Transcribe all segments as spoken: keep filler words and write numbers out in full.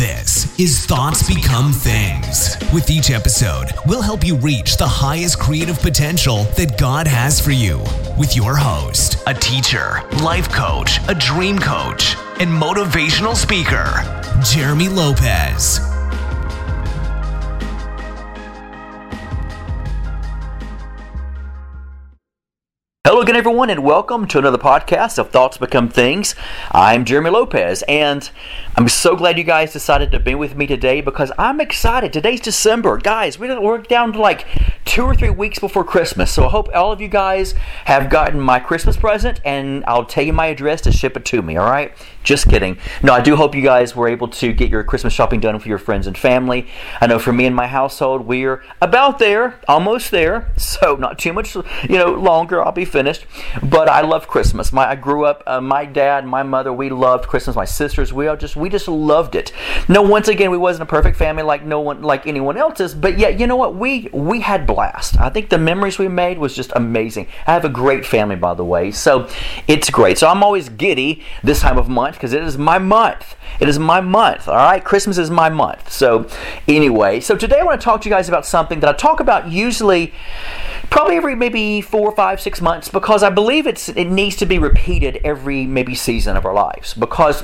This is Thoughts Become Things. With each episode, we'll help you reach the highest creative potential that God has for you. With your host, a teacher, life coach, a dream coach, and motivational speaker, Jeremy Lopez. Hello again, everyone, and welcome to another podcast of Thoughts Become Things. I'm Jeremy Lopez, and I'm so glad you guys decided to be with me today because I'm excited. Today's December. Guys, we're down to like two or three weeks before Christmas, so I hope all of you guys have gotten my Christmas present, and I'll tell you my address to ship it to me, all right? Just kidding. No, I do hope you guys were able to get your Christmas shopping done for your friends and family. I know for me and my household, we're about there, almost there, so not too much, you know, longer. I'll be finished. But I love Christmas. My I grew up, uh, my dad, my mother, we loved Christmas. My sisters, we all just we just loved it. No, once again, we wasn't a perfect family like no one like anyone else's, but yet, you know what? We we had blast. I think the memories we made was just amazing. I have a great family, by the way, so it's great. So I'm always giddy this time of month because it is my month. It is my month, all right? Christmas is my month. So anyway, so today I want to talk to you guys about something that I talk about usually probably every maybe four, five, six months because I believe it's it needs to be repeated every maybe season of our lives. Because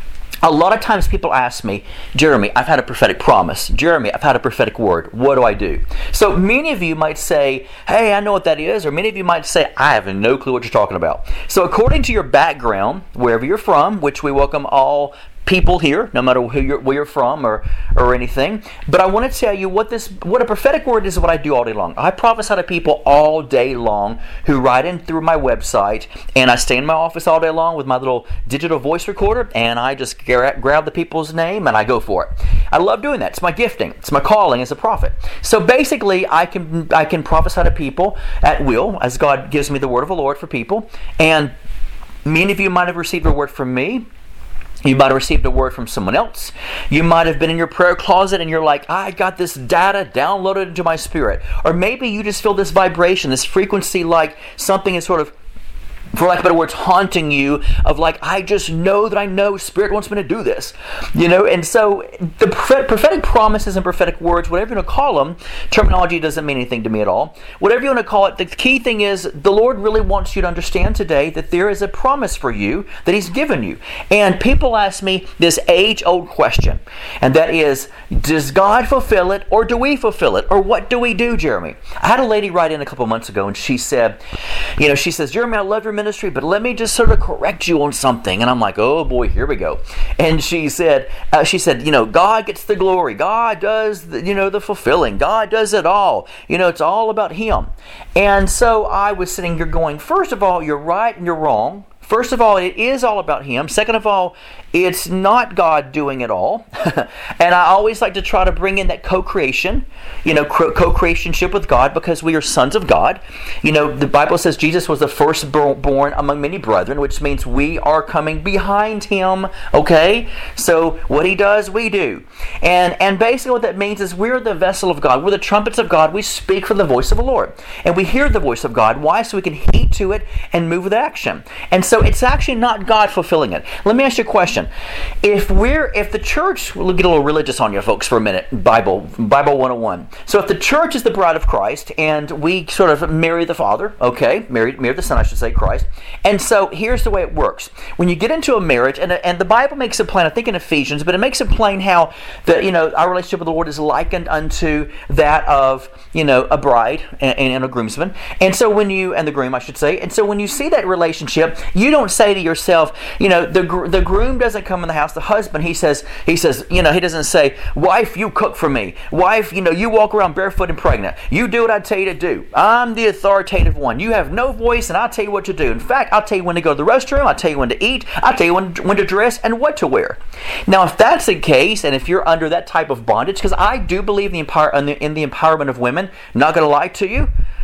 a lot of times people ask me, Jeremy, I've had a prophetic promise. Jeremy, I've had a prophetic word. What do I do? So many of you might say, hey, I know what that is. Or many of you might say, I have no clue what you're talking about. So according to your background, wherever you're from, which we welcome all people here, no matter who you're, where you're from or or anything. But I want to tell you what this, what a prophetic word is. What I do all day long. I prophesy to people all day long who write in through my website, and I stay in my office all day long with my little digital voice recorder, and I just gra- grab the people's name and I go for it. I love doing that. It's my gifting. It's my calling as a prophet. So basically, I can I can prophesy to people at will as God gives me the word of the Lord for people. And many of you might have received a word from me. You might have received a word from someone else. You might have been in your prayer closet and you're like, I got this data downloaded into my spirit. Or maybe you just feel this vibration, this frequency, like something is sort of, for lack of better words, haunting you of like, I just know that I know Spirit wants me to do this. You know, and so the prophetic promises and prophetic words, whatever you want to call them, terminology doesn't mean anything to me at all. Whatever you want to call it, the key thing is the Lord really wants you to understand today that there is a promise for you that He's given you. And people ask me this age-old question, and that is, does God fulfill it or do we fulfill it? Or what do we do, Jeremy? I had a lady write in a couple months ago and she said, you know, she says, Jeremy, I love your ministry. Ministry, but let me just sort of correct you on something. And I'm like, oh boy, here we go. And she said, uh, she said, you know, God gets the glory. God does, the, you know, the fulfilling. God does it all. You know, it's all about Him. And so I was sitting here going, first of all, you're right and you're wrong. First of all, it is all about Him. Second of all, it's not God doing it all. And I always like to try to bring in that co-creation, you know, co-creationship with God because we are sons of God. You know, the Bible says Jesus was the firstborn among many brethren, which means we are coming behind Him, okay? So what He does, we do. And, and basically what that means is we're the vessel of God. We're the trumpets of God. We speak for the voice of the Lord. And we hear the voice of God. Why? So we can heed to it and move with action. And so So it's actually not God fulfilling it. Let me ask you a question. If we're, if the church, we'll get a little religious on you folks for a minute, Bible, Bible one oh one. So if the church is the bride of Christ and we sort of marry the Father, okay, marry, marry the Son, I should say, Christ. And so here's the way it works. When you get into a marriage, and, and the Bible makes it plain, I think in Ephesians, but it makes it plain how the, you know, our relationship with the Lord is likened unto that of, you know, a bride and, and a groomsman. And so when you, and the groom, I should say, and so when you see that relationship, you don't say to yourself, you know, the the groom doesn't come in the house. The husband, he says, he says, you know, he doesn't say, wife, you cook for me. Wife, you know, you walk around barefoot and pregnant. You do what I tell you to do. I'm the authoritative one. You have no voice, and I'll tell you what to do. In fact, I'll tell you when to go to the restroom. I'll tell you when to eat. I'll tell you when when to dress and what to wear. Now, if that's the case, and if you're under that type of bondage, because I do believe in the, empower, in the in the empowerment of women, not going to lie to you.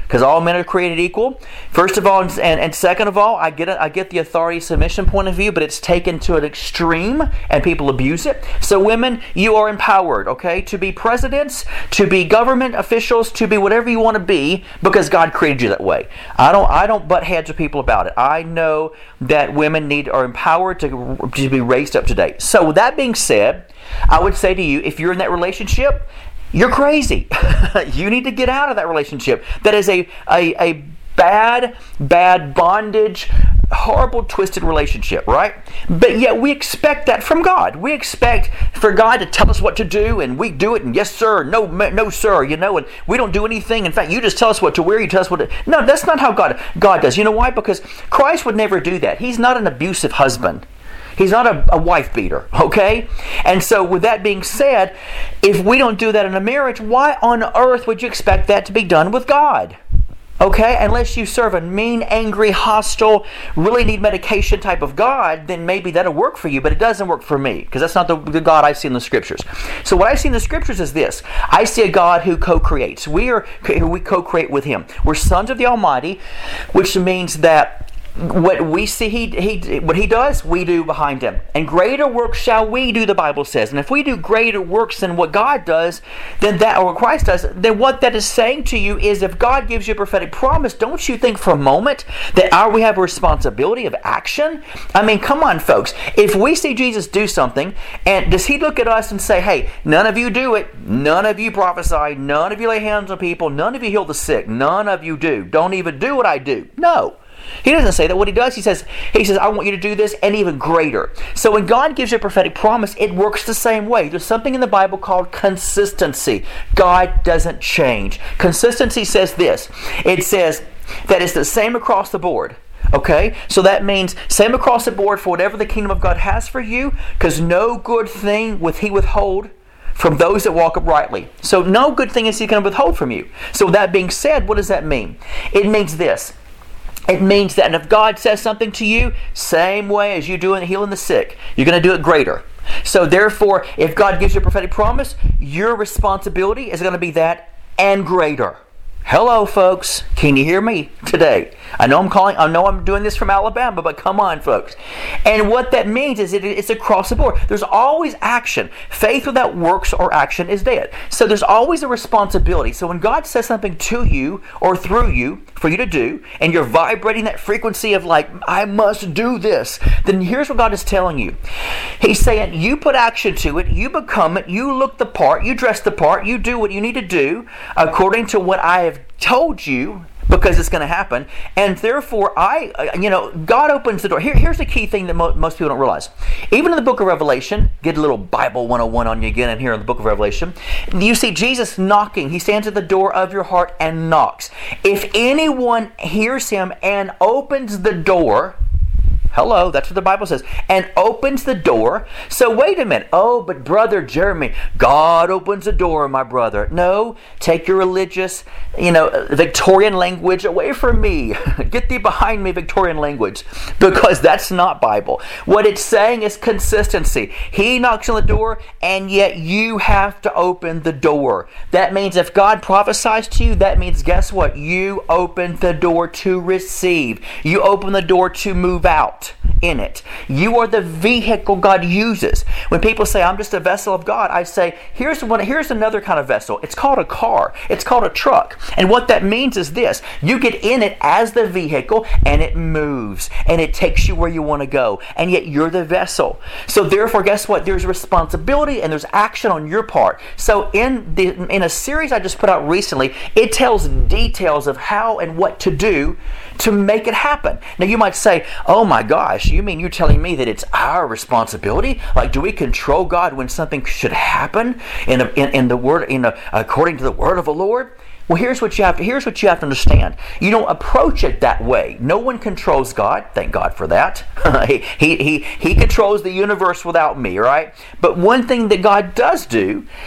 because all men are created equal. First of all, and, and second of all, I get it, I get the authority submission point of view, but it's taken to an extreme and people abuse it. So women, you are empowered, okay, to be presidents, to be government officials, to be whatever you want to be, because God created you that way. I don't I don't butt heads with people about it. I know that women need are empowered to, to be raised up to date. So with that being said, I would say to you, if you're in that relationship, you're crazy. You need to get out of that relationship. That is a, a, a bad, bad bondage, horrible, twisted relationship, right? But yet we expect that from God. We expect for God to tell us what to do, and we do it, and yes, sir, no, no, sir, you know, and we don't do anything. In fact, you just tell us what to wear, you tell us what to... No, that's not how God, God does. You know why? Because Christ would never do that. He's not an abusive husband. He's not a, a wife beater, okay? And so with that being said, if we don't do that in a marriage, why on earth would you expect that to be done with God? Okay? Unless you serve a mean, angry, hostile, really need medication type of God, then maybe that'll work for you, but it doesn't work for me, because that's not the, the God I see in the Scriptures. So what I see in the Scriptures is this. I see a God who co-creates. We are we co-create with Him. We're sons of the Almighty, which means that what we see he, he what he does, we do behind him. And greater works shall we do, the Bible says. And if we do greater works than what God does, then that, or what Christ does, then what that is saying to you is, if God gives you a prophetic promise, don't you think for a moment that our, we have a responsibility of action? I mean, come on, folks. If we see Jesus do something, and does he look at us and say, hey, none of you do it, none of you prophesy, none of you lay hands on people, none of you heal the sick, none of you do. Don't even do what I do. No. He doesn't say that. What he does, he says, he says, I want you to do this and even greater. So when God gives you a prophetic promise, it works the same way. There's something in the Bible called consistency. God doesn't change. Consistency says this. It says that it's the same across the board. Okay? So that means same across the board for whatever the kingdom of God has for you, because no good thing will he withhold from those that walk uprightly. So no good thing is he going to withhold from you. So with that being said, what does that mean? It means this. It means that if God says something to you, same way as you doing healing the sick, you're going to do it greater. So therefore, if God gives you a prophetic promise, your responsibility is going to be that and greater. Hello, folks. Can you hear me today? I know I'm calling. I know I'm doing this from Alabama, but come on, folks. And what that means is it, it's across the board. There's always action. Faith without works or action is dead. So there's always a responsibility. So when God says something to you or through you for you to do, and you're vibrating that frequency of like, I must do this, then here's what God is telling you. He's saying, you put action to it, you become it, you look the part, you dress the part, you do what you need to do according to what I have told you, because it's going to happen. And therefore, I, you know, God opens the door. Here, here's the key thing that mo- most people don't realize. Even in the book of Revelation, get a little Bible one oh one on you again, and here in the book of Revelation, you see Jesus knocking. He stands at the door of your heart and knocks. If anyone hears him and opens the door, hello, that's what the Bible says, and opens the door. So wait a minute. Oh, but Brother Jeremy, God opens the door, my brother. No, take your religious, you know, Victorian language away from me. Get thee behind me, Victorian language, because that's not Bible. What it's saying is consistency. He knocks on the door, and yet you have to open the door. That means if God prophesies to you, that means guess what? You open the door to receive. You open the door to move out in it. You are the vehicle God uses. When people say, I'm just a vessel of God, I say, here's one, here's another kind of vessel. It's called a car. It's called a truck. And what that means is this. You get in it as the vehicle, and it moves, and it takes you where you want to go. And yet you're the vessel. So therefore, guess what? There's responsibility and there's action on your part. So in the in a series I just put out recently, it tells details of how and what to do to make it happen. Now you might say, oh my gosh, you mean you're telling me that it's our responsibility? Like, do we control God when something should happen in, a, in, in the word, in a, according to the word of the Lord? Well, here's what you have to, here's what you have to understand. You don't approach it that way. No one controls God. Thank God for that. he, he, he, he controls the universe without me, right? But one thing that God does do,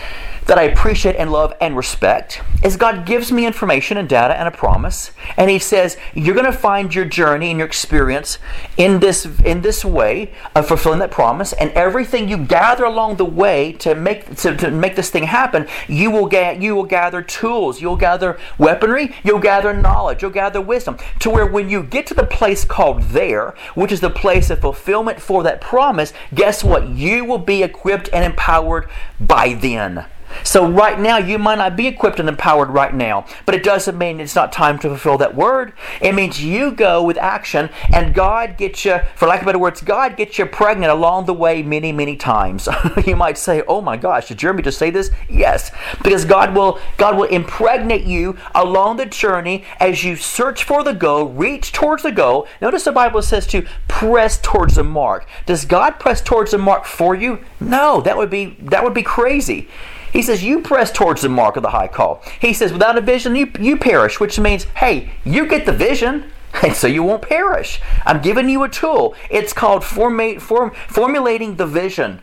that I appreciate and love and respect is God gives me information and data and a promise, and He says you're going to find your journey and your experience in this in this way of fulfilling that promise, and everything you gather along the way to make to, to make this thing happen, you will get you will gather tools, you'll gather weaponry, you'll gather knowledge, you'll gather wisdom, to where when you get to the place called there, which is the place of fulfillment for that promise, guess what? You will be equipped and empowered by then. So right now, you might not be equipped and empowered right now, but it doesn't mean it's not time to fulfill that word. It means you go with action, and God gets you, for lack of better words, God gets you pregnant along the way many, many times. You might say, oh my gosh, did Jeremy just say this? Yes, because God will, God will impregnate you along the journey as you search for the goal, reach towards the goal. Notice the Bible says to press towards the mark. Does God press towards the mark for you? No, that would be, that would be crazy. He says, you press towards the mark of the high call. He says, without a vision, you, you perish, which means, hey, you get the vision, and so you won't perish. I'm giving you a tool. It's called forma- form, formulating the vision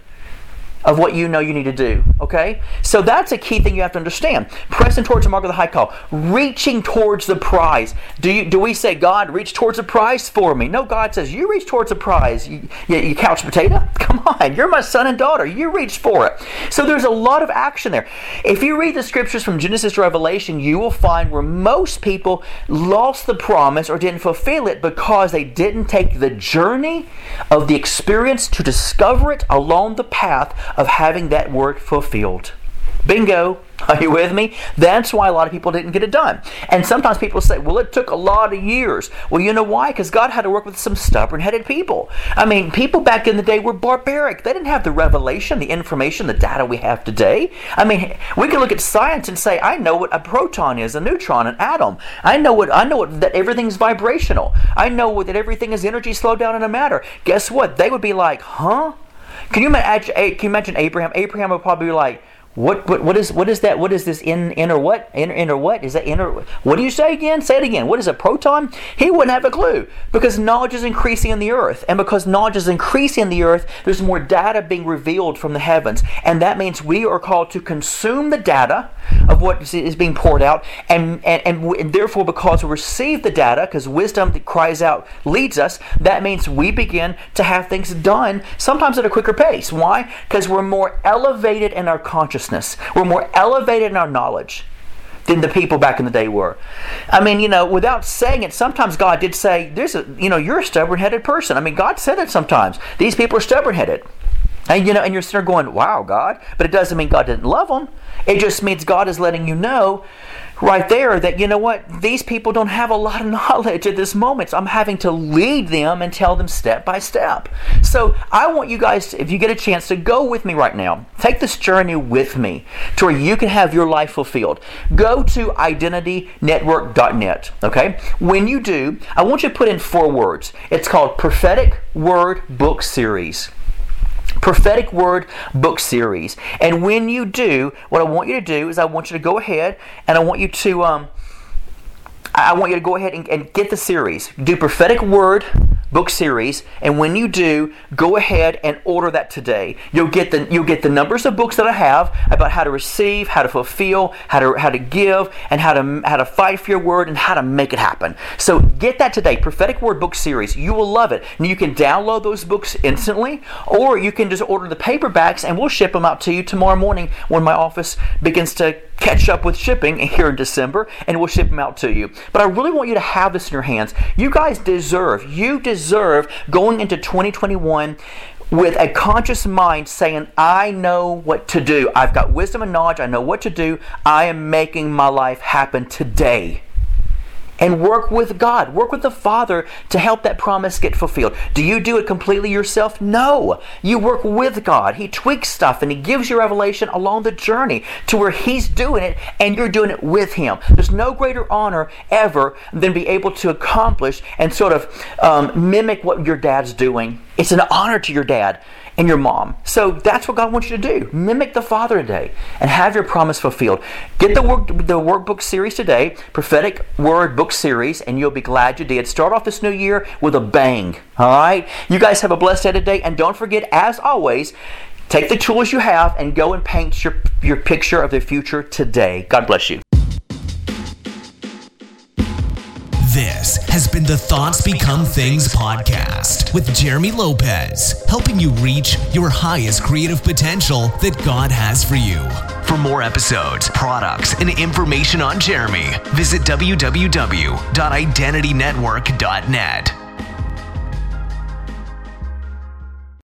of what you know you need to do, okay? So that's a key thing you have to understand. Pressing towards the mark of the high call. Reaching towards the prize. Do you do we say, God, reach towards the prize for me? No, God says, you reach towards the prize. You, you, you couch potato? Come on, you're my son and daughter. You reach for it. So there's a lot of action there. If you read the scriptures from Genesis to Revelation, you will find where most people lost the promise or didn't fulfill it because they didn't take the journey of the experience to discover it along the path of having that word fulfilled. Bingo. Are you with me? That's why a lot of people didn't get it done. And sometimes people say, well, it took a lot of years. Well, you know why? Because God had to work with some stubborn-headed people. I mean, people back in the day were barbaric. They didn't have the revelation, the information, the data we have today. I mean, we can look at science and say, I know what a proton is, a neutron, an atom. I know what I know what, that everything's vibrational. I know what, that everything is energy slowed down in a matter. Guess what? They would be like, huh? Can you imagine, can you imagine Abraham? Abraham would probably be like, What what what is what is that? What is this in inner what? Inner inner what? Is that inner? What do you say again? Say it again. What is a proton? He wouldn't have a clue, because knowledge is increasing in the earth, and because knowledge is increasing in the earth, there's more data being revealed from the heavens, and that means we are called to consume the data of what is being poured out, and and and, and therefore, because we receive the data, because wisdom that cries out leads us, that means we begin to have things done sometimes at a quicker pace. Why? Because we're more elevated in our consciousness. We're more elevated in our knowledge than the people back in the day were. I mean, you know, without saying it, sometimes God did say, "There's a, you know, you're a stubborn-headed person." I mean, God said it sometimes. These people are stubborn-headed, and you know, and you're sitting there going, "Wow, God," but it doesn't mean God didn't love them. It just means God is letting you know right there that, you know what, these people don't have a lot of knowledge at this moment, so I'm having to lead them and tell them step by step. So I want you guys to, if you get a chance, to go with me right now. Take this journey with me to where you can have your life fulfilled. Go to identity network dot net, okay? When you do, I want you to put in four words. It's called Prophetic Word Book Series. Prophetic Word Book Series. And when you do, what I want you to do is I want you to go ahead and I want you to um, I want you to go ahead and, and get the series. Do Prophetic Word Book Series, and when you do, go ahead and order that today. You'll get the you'll get the numbers of books that I have about how to receive, how to fulfill, how to how to give, and how to how to fight for your word, and how to make it happen. So get that today. Prophetic Word Book Series. You will love it. And you can download those books instantly, or you can just order the paperbacks, and we'll ship them out to you tomorrow morning when my office begins to catch up with shipping here in December, and we'll ship them out to you. But I really want you to have this in your hands. You guys deserve, you deserve going into twenty twenty-one with a conscious mind saying, I know what to do. I've got wisdom and knowledge. I know what to do. I am making my life happen today. And work with God. Work with the Father to help that promise get fulfilled. Do you do it completely yourself? No. You work with God. He tweaks stuff and He gives you revelation along the journey to where He's doing it and you're doing it with Him. There's no greater honor ever than be able to accomplish and sort of um, mimic what your dad's doing. It's an honor to your dad and your mom. So that's what God wants you to do. Mimic the Father today and have your promise fulfilled. Get the work the workbook series today, Prophetic Word Book Series, and you'll be glad you did. Start off this new year with a bang. All right? You guys have a blessed day today, and don't forget, as always, Take the tools you have and go and paint your, your picture of the future today. God bless you. This has been the Thoughts Become Things podcast with Jeremy Lopez, helping you reach your highest creative potential that God has for you. For more episodes, products, and information on Jeremy, visit w w w dot identity network dot net.